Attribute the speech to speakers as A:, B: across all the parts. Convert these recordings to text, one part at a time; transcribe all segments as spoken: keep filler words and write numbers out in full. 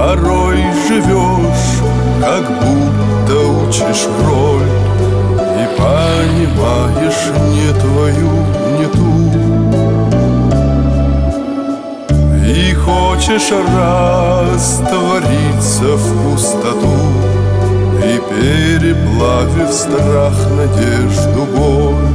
A: Порой живешь, как будто учишь роль, и понимаешь не твою, не ту. И хочешь раствориться в пустоту, и переплавив страх, надежду, боль,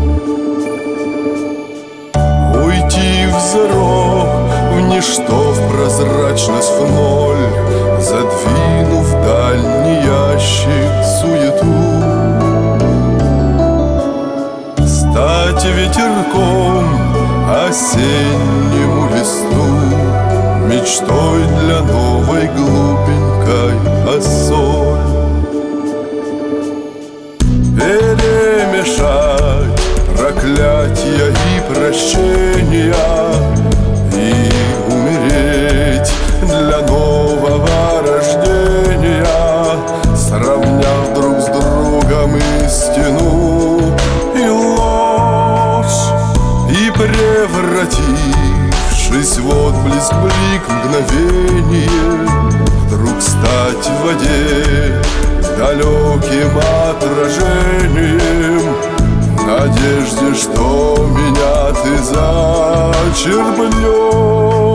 A: уйти в зеро, в ничто, в прозрачность, в ноль, задвинув дальний ящик суету. Стать ветерком осеннему листу, мечтой для новой глупенькой осоль. Перемешать проклятия и прощения и умереть для нового рождения, сравняв друг с другом истину и ложь, и превратившись в отблеск, блик, мгновение, вдруг стать в воде далеким отражением, в надежде, что меня ты зачерпнешь.